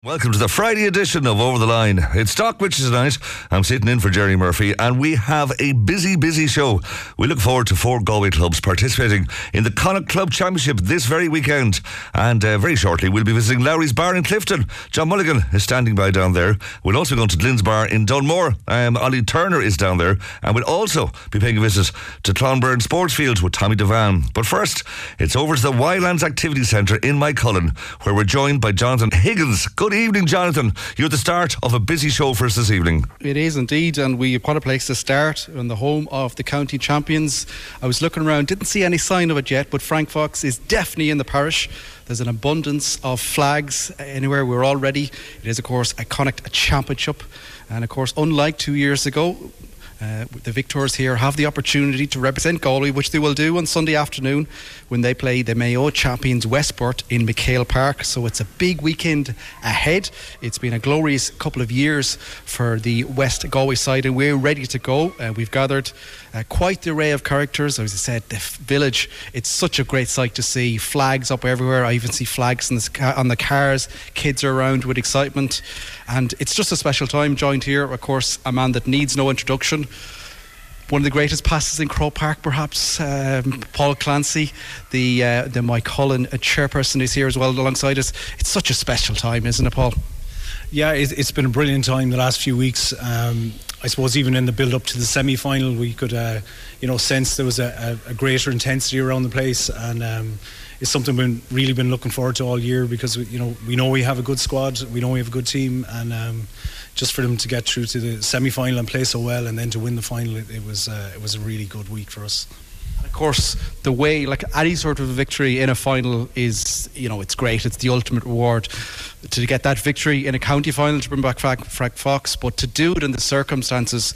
Welcome to the Friday edition of Over the Line. It's Stockwich tonight. I'm sitting in for Jerry Murphy, and we have a busy show. We look forward to 4 Galway clubs participating in the Connacht Club Championship this very weekend. And very shortly, we'll be visiting Lowry's Bar in Clifton. John Mulligan is standing by down there. We'll also be going to Glyn's Bar in Dunmore. Ollie Turner is down there. And we'll also be paying a visit to Clonburn Sports Field with Tommy Devan. But first, it's over to the Wildlands Activity Centre in Mycullen, where we're joined by Jonathan Higgins. Good evening, Jonathan. You're the start of a busy show for us this evening. It is indeed, and what a place to start in the home of the county champions. I was looking around, didn't see any sign of it yet, but Frank Fox is definitely in the parish. There's an abundance of flags anywhere. We're all ready. It is, of course, a Connacht Championship, and of course, unlike 2 years ago, the victors here have the opportunity to represent Galway, which they will do on Sunday afternoon when they play the Mayo champions Westport in McHale Park. So it's a big weekend ahead. It's been a glorious couple of years for the West Galway side, and we're ready to go. We've gathered quite the array of characters. As I said, the village, it's such a great sight to see. Flags up everywhere. I even see flags on the cars. Kids are around with excitement, and it's just a special time. Joined here, of course, a man that needs no introduction. One of the greatest passes in Croke Park, perhaps, Paul Clancy, the Mycullen chairperson, is here as well alongside us. It's such a special time, isn't it, Paul? Yeah, it's been a brilliant time the last few weeks. I suppose even in the build-up to the semi-final, we could, sense there was a greater intensity around the place, and it's something we've really been looking forward to all year, because we know we have a good squad, we know we have a good team, and just for them to get through to the semi-final and play so well, and then to win the final, it was a really good week for us. Of course, the way, like any sort of victory in a final is, it's great. It's the ultimate reward to get that victory in a county final, to bring back Frank Fox, but to do it in the circumstances.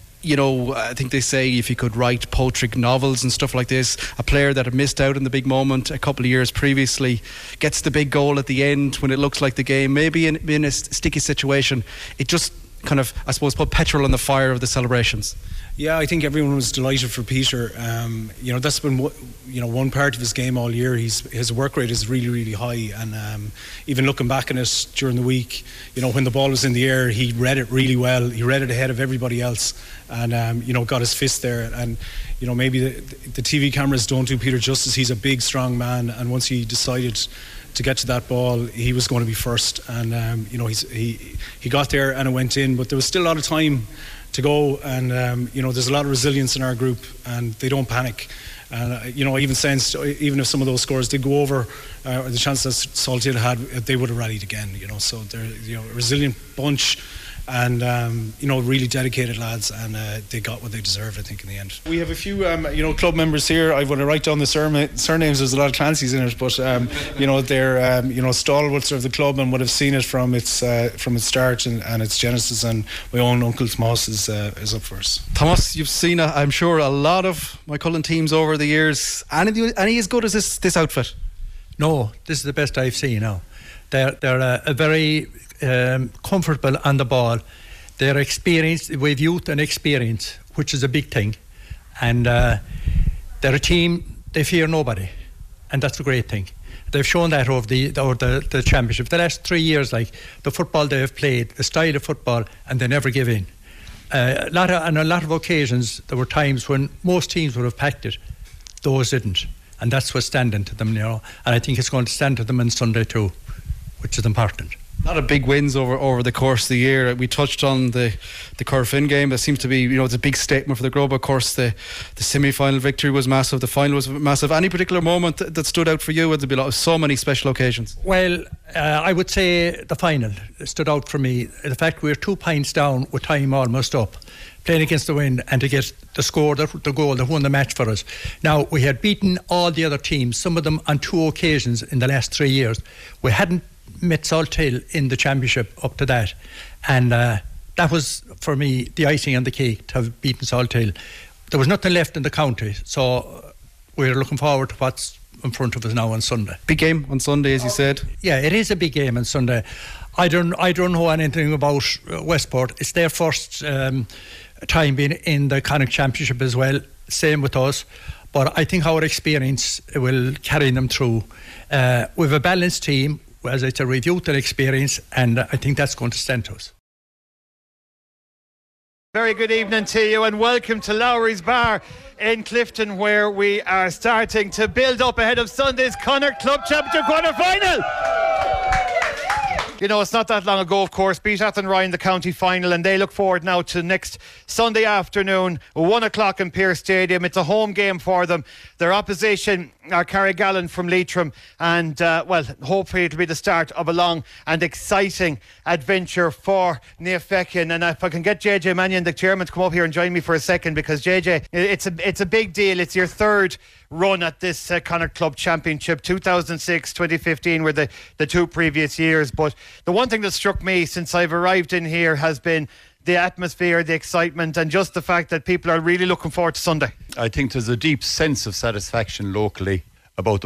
I think they say if you could write poetry novels and stuff like this, a player that had missed out on the big moment a couple of years previously gets the big goal at the end when it looks like the game, maybe in a sticky situation, it just kind of, I suppose, put petrol on the fire of the celebrations. Yeah, I think everyone was delighted for Peter. That's been one part of his game all year. His work rate is really, really high, and even looking back on it during the week, when the ball was in the air, he read it really well. He read it ahead of everybody else, and got his fist there. And maybe the TV cameras don't do Peter justice. He's a big, strong man, and once he decided to get to that ball, he was going to be first, and he got there and it went in, but there was still a lot of time to go, and there's a lot of resilience in our group, and they don't panic. And I even sensed, even if some of those scores did go over, or the chance that Salthill had, they would have rallied again. So they're a resilient bunch, and really dedicated lads, and they got what they deserved, I think, in the end. We have a few club members here. I want to write down the surnames. There's a lot of Clancy's in it, but they're stalwarts of the club and would have seen it from its start and its genesis. And my own uncle Thomas is up first. Thomas, you've seen I'm sure a lot of Mycullen teams over the years. Any as good as this outfit? No, this is the best I've seen now. They're a very comfortable on the ball. They're experienced with youth and experience, which is a big thing, and they're a team, they fear nobody, and that's a great thing. They've shown that over the championship the last 3 years, like the football they have played, the style of football, and they never give in. On a lot of occasions there were times when most teams would have packed it, those didn't, and that's what's standing to them, and I think it's going to stand to them on Sunday too, which is important. A lot of big wins over the course of the year. We touched on the Corofin game. That seems to be, it's a big statement for the club. Of course, the semi-final victory was massive. The final was massive. Any particular moment that stood out for you? There'd be so many special occasions. Well, I would say the final stood out for me. The fact we were 2 points down with time almost up, playing against the wind, and to get the goal that won the match for us. Now, we had beaten all the other teams, some of them on 2 occasions in the last 3 years. We hadn't met Salthill in the championship up to that, and that was for me the icing on the cake, to have beaten Salthill. There was nothing left in the county, so we're looking forward to what's in front of us now on Sunday. Big game on Sunday, as you said. Yeah, it is a big game on Sunday. I don't know anything about Westport. It's their first time being in the Connacht Championship as well, same with us, but I think our experience will carry them through. We have a balanced team. as I said, with youth and experience, and I think that's going to stand to us. Very good evening to you and welcome to Lowry's Bar in Clifton, where we are starting to build up ahead of Sunday's Connacht Club Championship quarter-final. You know, it's not that long ago, of course, beat Athenry the county final, and they look forward now to next Sunday afternoon, 1 o'clock in Pearse Stadium. It's a home game for them. Their opposition are Carrigallen from Leitrim, and, well, hopefully it'll be the start of a long and exciting adventure for Niamh Feckin. And if I can get JJ Mannion, the chairman, to come up here and join me for a second, because JJ, it's a big deal. It's your third run at this Connacht Club Championship. 2006, 2015 were the two previous years. But the one thing that struck me since I've arrived in here has been the atmosphere, the excitement, and just the fact that people are really looking forward to Sunday. I think there's a deep sense of satisfaction locally about the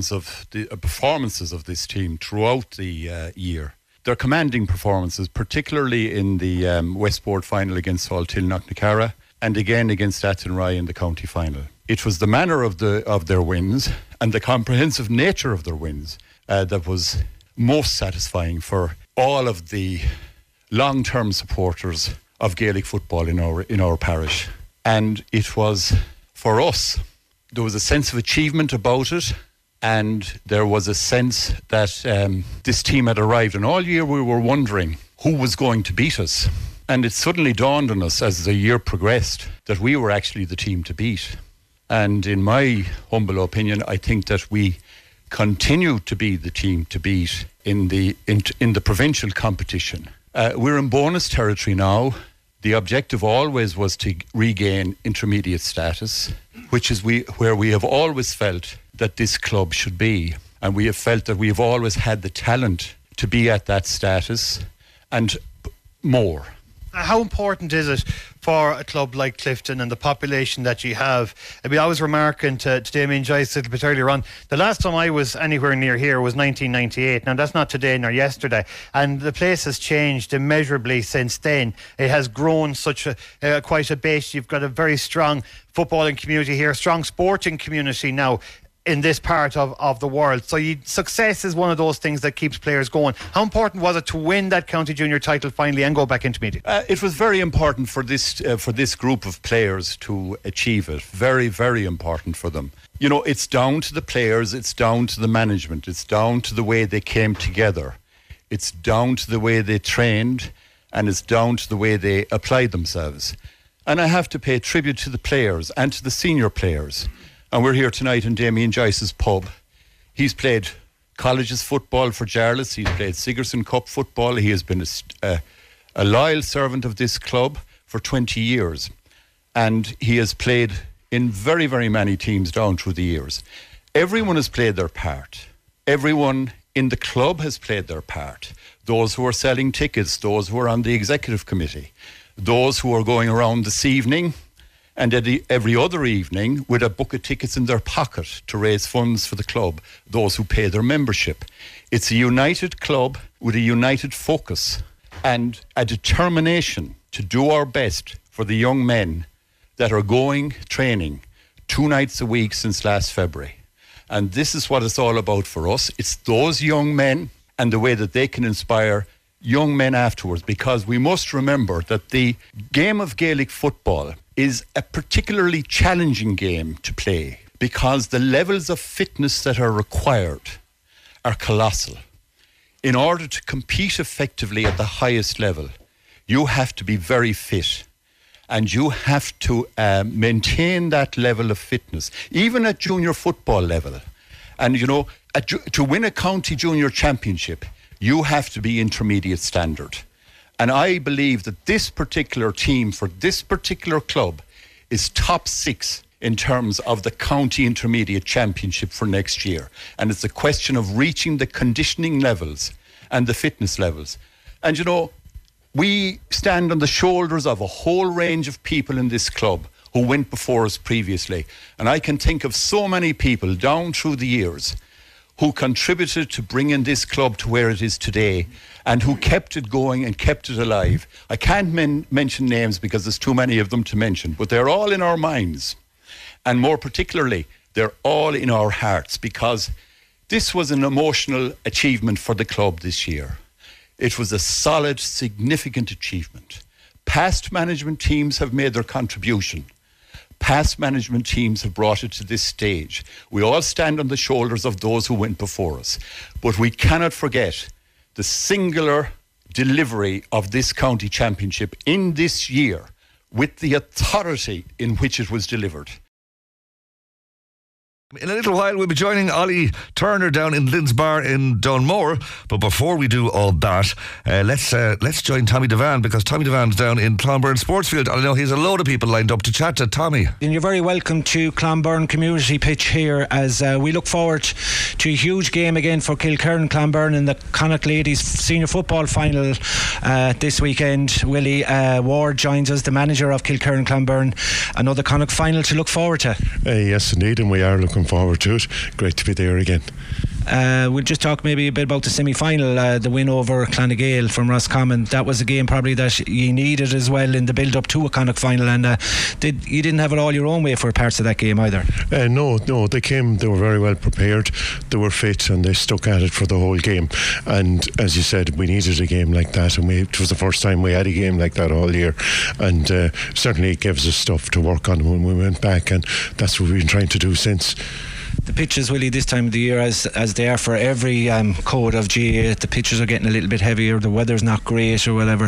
performances of this team throughout the year. They're commanding performances, particularly in the Westport final against Salthill Knocknacarra, and again against Athenry in the county final. It was the manner of their wins and the comprehensive nature of their wins that was most satisfying for all of the long-term supporters of Gaelic football in our parish. And it was, for us, there was a sense of achievement about it, and there was a sense that this team had arrived, and all year we were wondering who was going to beat us. And it suddenly dawned on us as the year progressed that we were actually the team to beat. And in my humble opinion, I think that we continue to be the team to beat in the provincial competition. We're in bonus territory now. The objective always was to regain intermediate status, which is where we have always felt that this club should be. And we have felt that we have always had the talent to be at that status and more. How important is it for a club like Clifton and the population that you have? I mean, I was remarking to Damien Joyce a little bit earlier on, the last time I was anywhere near here was 1998. Now, that's not today nor yesterday. And the place has changed immeasurably since then. It has grown such quite a bit. You've got a very strong footballing community here, a strong sporting community now in this part of the world. So success is one of those things that keeps players going. How important was it to win that county junior title finally and go back intermediate? It was very important for this group of players to achieve it. Very, very important for them. You know, it's down to the players, it's down to the management, it's down to the way they came together, it's down to the way they trained, and it's down to the way they applied themselves. And I have to pay tribute to the players and to the senior players. And we're here tonight in Damien Joyce's pub. He's played colleges football for Jarlath. He's played Sigerson Cup football. He has been a loyal servant of this club for 20 years. And he has played in very, very many teams down through the years. Everyone has played their part. Everyone in the club has played their part. Those who are selling tickets, those who are on the executive committee, those who are going around this evening and every other evening with a book of tickets in their pocket to raise funds for the club, those who pay their membership. It's a united club with a united focus and a determination to do our best for the young men that are going training 2 nights a week since last February. And this is what it's all about for us. It's those young men and the way that they can inspire young men afterwards, because we must remember that the game of Gaelic football is a particularly challenging game to play because the levels of fitness that are required are colossal. In order to compete effectively at the highest level, you have to be very fit and you have to maintain that level of fitness, even at junior football level. And, you know, to win a county junior championship, you have to be intermediate standard. And I believe that this particular team for this particular club is top 6 in terms of the county intermediate championship for next year. And it's a question of reaching the conditioning levels and the fitness levels. And you know, we stand on the shoulders of a whole range of people in this club who went before us previously. And I can think of so many people down through the years who contributed to bringing this club to where it is today and who kept it going and kept it alive. I can't mention names because there's too many of them to mention, but they're all in our minds. And more particularly, they're all in our hearts because This was an emotional achievement for the club this year. It was a solid, significant achievement. Past management teams have made their contribution. Past management teams have brought it to this stage. We all stand on the shoulders of those who went before us. But we cannot forget the singular delivery of this county championship in this year with the authority in which it was delivered. In a little while, we'll be joining Ollie Turner down in Lynn's Bar in Dunmore. But before we do all that, let's join Tommy Devan, because Tommy Devan's down in Clonburn Sportsfield. I know he's a load of people lined up to chat to Tommy. And you're very welcome to Clonburn Community Pitch here, as we look forward to a huge game again for Kilkerran Clonburn in the Connacht Ladies Senior Football Final this weekend. Willie Ward joins us, the manager of Kilkerran Clonburn. Another Connacht Final to look forward to. Yes, indeed, and we are looking forward to it. Great to be there again. We'll just talk maybe a bit about the semi-final, the win over Clonagale from Roscommon. That was a game probably that you needed as well in the build-up to a Connacht final, and you didn't have it all your own way for parts of that game either. No, they were very well prepared, they were fit, and they stuck at it for the whole game. And as you said, we needed a game like that, and it was the first time we had a game like that all year, and certainly it gives us stuff to work on when we went back, and that's what we've been trying to do since. The pitches, Willie, this time of the year, as they are for every code of GAA, the pitches are getting a little bit heavier, the weather's not great or whatever.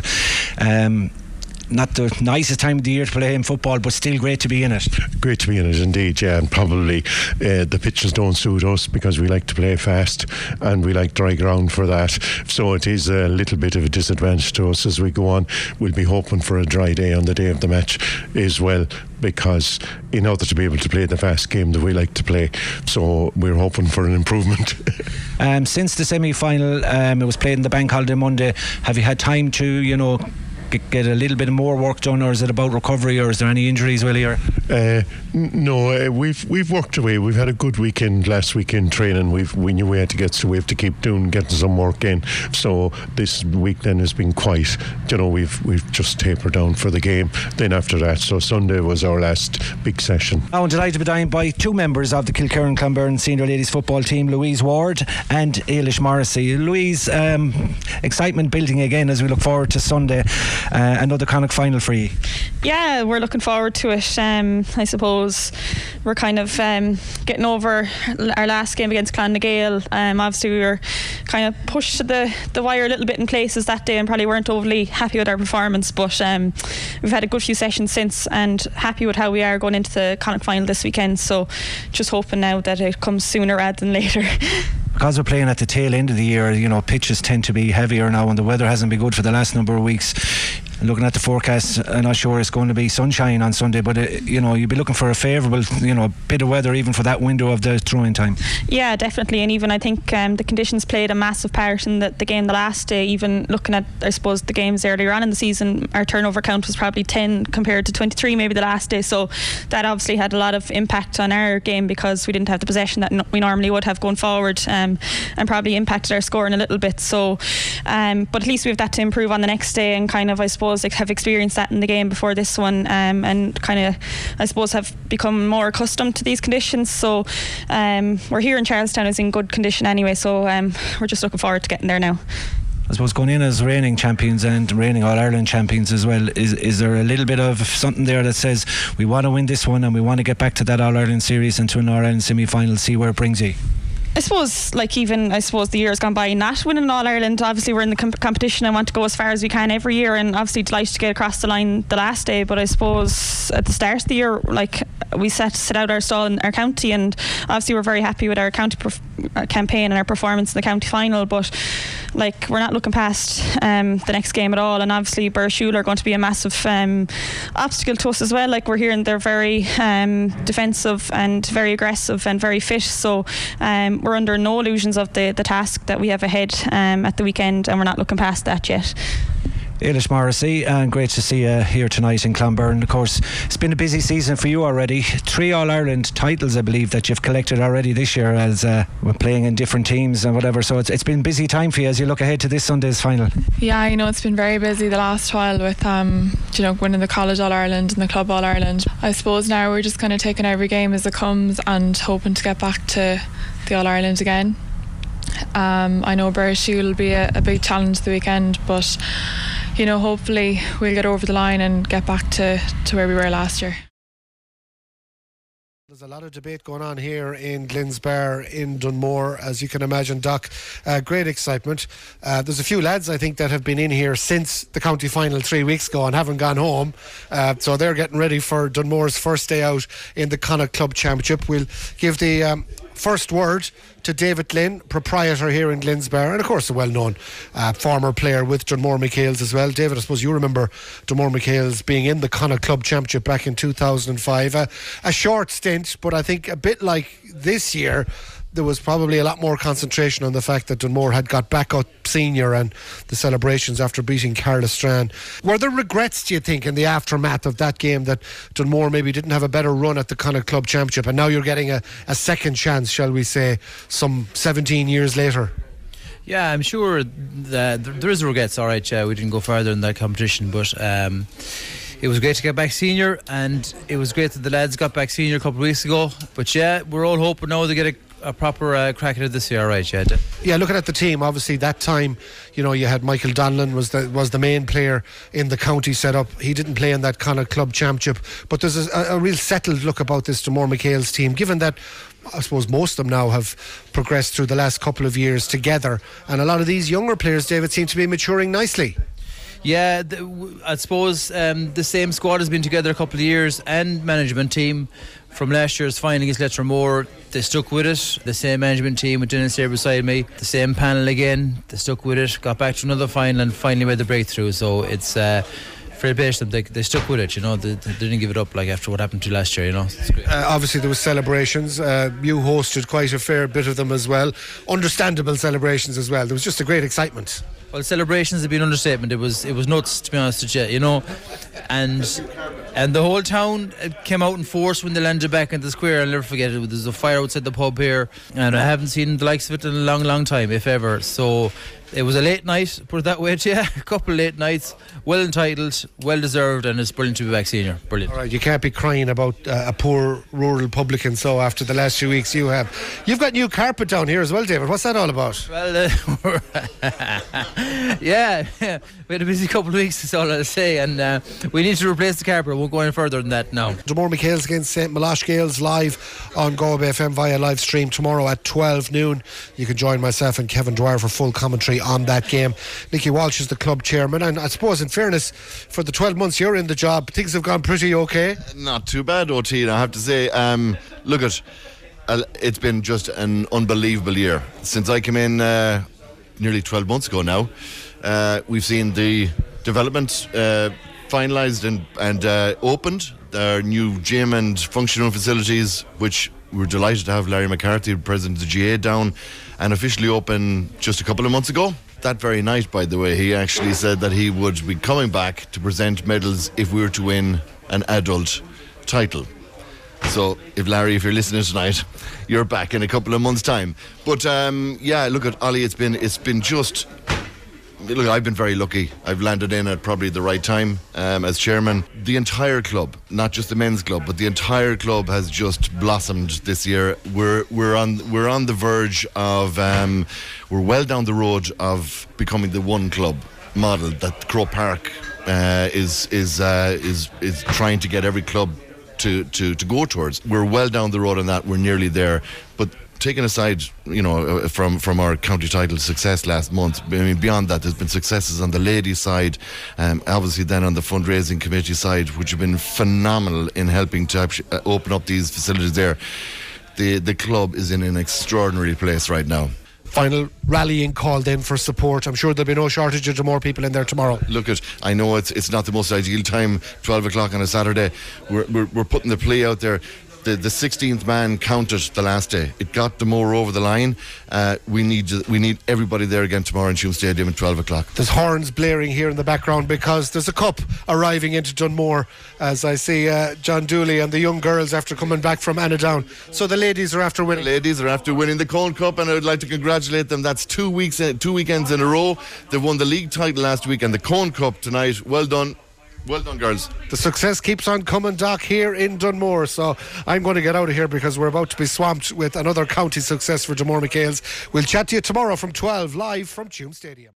Not the nicest time of the year to play in football, but still great to be in it. Great to be in it indeed, yeah. And probably the pitches don't suit us because we like to play fast and we like dry ground for that, so it is a little bit of a disadvantage to us as we go on. We'll be hoping for a dry day on the day of the match as well, because in order to be able to play the fast game that we like to play, so we're hoping for an improvement. Since the semi-final, it was played in the bank holiday Monday, have you had time to, get a little bit more work done, or is it about recovery, or is there any injuries, Willie? No, we've worked away. We've had a good weekend last weekend training. We knew we had to we have to keep getting some work in. So this week then has been quiet. We've just tapered down for the game. Then after that, so Sunday was our last big session. I'm delighted to be joined by two members of the Kilkerran Clonburn Senior Ladies Football Team, Louise Ward and Ailish Morrissey. Louise, excitement building again as we look forward to Sunday. Another Connacht final for you. Yeah, we're looking forward to it. I suppose we're kind of getting over our last game against Clonagale. Obviously we were kind of pushed to the wire a little bit in places that day and probably weren't overly happy with our performance, but we've had a good few sessions since and happy with how we are going into the Connacht final this weekend, so just hoping now that it comes sooner rather than later. Because we're playing at the tail end of the year, pitches tend to be heavier now, and the weather hasn't been good for the last number of weeks. Looking at the forecast, I'm not sure it's going to be sunshine on Sunday, but you'd be looking for a favourable bit of weather even for that window of the throw-in time. Yeah, definitely. And even I think the conditions played a massive part in the game the last day. Even looking at, I suppose, the games earlier on in the season, our turnover count was probably 10 compared to 23 maybe the last day, so that obviously had a lot of impact on our game because we didn't have the possession that we normally would have going forward, and probably impacted our scoring a little bit. So but at least we have that to improve on the next day, and kind of, I suppose, have experienced that in the game before this one, and kind of, I suppose, have become more accustomed to these conditions. So we're here in Charlestown, is in good condition anyway, so we're just looking forward to getting there now. I suppose going in as reigning champions and reigning All-Ireland champions as well, is there a little bit of something there that says we want to win this one and we want to get back to that All-Ireland series and to an All-Ireland semi-final, see where it brings you? I suppose, the years gone by, not winning All-Ireland, obviously we're in the competition and want to go as far as we can every year, and obviously delighted to get across the line the last day. But I suppose at the start of the year, we set out our stall in our county, and obviously we're very happy with our county campaign and our performance in the county final, but we're not looking past the next game at all. And obviously Burshul are going to be a massive obstacle to us as well. We're hearing they're very defensive and very aggressive and very fit, so we're under no illusions of the task that we have ahead at the weekend, and we're not looking past that yet. Ailish Morrissey, and great to see you here tonight in Clonburn. Of course, it's been a busy season for you already. 3 All-Ireland titles, I believe, that you've collected already this year, as we're playing in different teams and whatever, so it's been a busy time for you as you look ahead to this Sunday's final. Yeah, it's been very busy the last while with winning the College All-Ireland and the Club All-Ireland. I suppose now we're just kind of taking every game as it comes and hoping to get back to the All-Ireland again. I know Bereshie will be a big challenge the weekend, but hopefully we'll get over the line and get back to where we were last year. There's a lot of debate going on here in Glynsbar in Dunmore, as you can imagine, Doc. Great excitement. There's a few lads, I think, that have been in here since the county final 3 weeks ago and haven't gone home. So they're getting ready for Dunmore's first day out in the Connacht Club Championship. We'll give the first word to David Glynn, proprietor here in Glynsbar, and of course a well-known former player with Dunmore McHale's as well. David, I suppose you remember Dunmore McHale's being in the Connacht Club Championship back in 2005. A short stint, but I think a bit like this year, there was probably a lot more concentration on the fact that Dunmore had got back up senior and the celebrations after beating Carlistran. Were there regrets, do you think, in the aftermath of that game, that Dunmore maybe didn't have a better run at the Connacht Club Championship, and now you're getting a second chance, shall we say, some 17 years later? Yeah, I'm sure that there is regrets. All right, we didn't go further in that competition, but it was great to get back senior, and it was great that the lads got back senior a couple of weeks ago. But yeah, we're all hoping now to get a proper crack at it this year, right? Yeah, looking at the team, obviously that time, you had Michael Donlan was the main player in the county setup. He didn't play in that Connacht Club Championship, but there's a real settled look about this Dunmore McHale's team, given that I suppose most of them now have progressed through the last couple of years together, and a lot of these younger players, David, seem to be maturing nicely. Yeah, I suppose the same squad has been together a couple of years, and management team from last year's final against Lettermore, they stuck with it. The same management team with Dennis here beside me, the same panel again, they stuck with it, got back to another final and finally made the breakthrough. So it's fair play to them. They stuck with it, they didn't give it up like after what happened to last year, It's great. Obviously there was celebrations, you hosted quite a fair bit of them as well, understandable celebrations as well. There was just a great excitement. Well, celebrations have been an understatement. It was nuts, to be honest with you, and the whole town came out in force when they landed back into the square. I'll never forget it. There's a fire outside the pub here, and I haven't seen the likes of it in a long, long time, if ever. So it was a late night, put it that way to you. A couple of late nights, well entitled, well deserved, and it's brilliant to be back senior. Brilliant. All right, you can't be crying about a poor rural publican so after the last few weeks you have. You've got new carpet down here as well, David. What's that all about? Well, yeah, we had a busy couple of weeks, that's all I'll say, and we need to replace the carpet. We'll go any further than that now. Dunmore McHale's against St. Milosh Gales live on Galway FM via live stream tomorrow at 12 noon. You can join myself and Kevin Dwyer for full commentary on that game. Nicky Walsh is the club chairman, and I suppose in fairness, for the 12 months you're in the job, things have gone pretty okay. Not too bad, OT, I have to say. Look, it's been just an unbelievable year. Since I came in nearly 12 months ago now, we've seen the development finalised and opened. Our new gym and functional facilities, which we're delighted to have Larry McCarthy, president of the GA, down and officially open just a couple of months ago. That very night, by the way, he actually said that he would be coming back to present medals if we were to win an adult title. So if Larry, if you're listening tonight, you're back in a couple of months' time. But yeah, look at Ollie, it's been just... Look, I've been very lucky. I've landed in at probably the right time as chairman. The entire club, not just the men's club, but the entire club has just blossomed this year. We're on the verge of we're well down the road of becoming the one club model that Croke Park is trying to get every club to go towards. We're well down the road on that. We're nearly there, but. Taken aside, from our county title success last month, I mean, beyond that, there's been successes on the ladies' side, obviously then on the fundraising committee side, which have been phenomenal in helping to open up these facilities there. The club is in an extraordinary place right now. Final rallying called in for support. I'm sure there'll be no shortage of more people in there tomorrow. Look, I know it's not the most ideal time, 12 o'clock on a Saturday. We're putting the plea out there. The 16th man counted the last day. It got Dunmore over the line. We need everybody there again tomorrow in Tuam Stadium at 12 o'clock. There's horns blaring here in the background because there's a cup arriving into Dunmore, as I see John Dooley and the young girls after coming back from Annadown. So the ladies are after winning. The ladies are after winning the Cone Cup, and I would like to congratulate them. That's 2 weekends in a row. They won the league title last week and the Cone Cup tonight. Well done. Well done, girls. The success keeps on coming, Doc, here in Dunmore. So I'm going to get out of here because we're about to be swamped with another county success for Dunmore McHale's. We'll chat to you tomorrow from 12 live from Tuam Stadium.